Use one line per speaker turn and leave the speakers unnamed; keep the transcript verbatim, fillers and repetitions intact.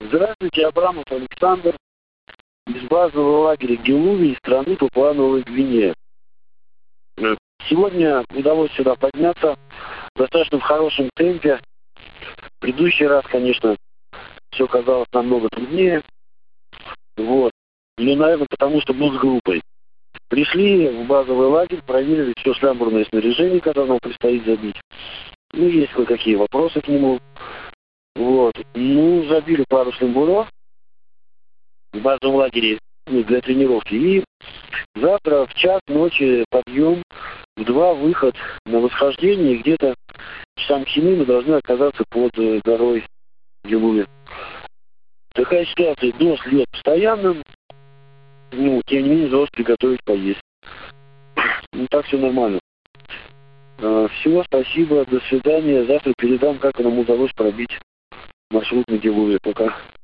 Здравствуйте, Абрамов Александр, из базового лагеря Гелуви, из страны Папуа-Новая Гвинея. Сегодня удалось сюда подняться достаточно в хорошем темпе. В предыдущий раз, конечно, все казалось намного труднее. Вот. Ну, наверное, потому что был с группой. Пришли в базовый лагерь, проверили все слямбурное снаряжение, которое нам предстоит забить. Ну, есть кое-какие вопросы к нему. Вот. Ну, забили пару слямбуров в базовом лагере, ну, для тренировки. И завтра в час ночи подъем, в два выход на восхождение. Где-то часам к семи мы должны оказаться под горой Гелуви. Такая ситуация, дождь льет постоянно. Ну, тем не менее, удалось приготовить поесть. Ну, так все нормально. А, всего спасибо, до свидания. Завтра передам, как нам удалось пробить маршрут на Гелуви. Пока.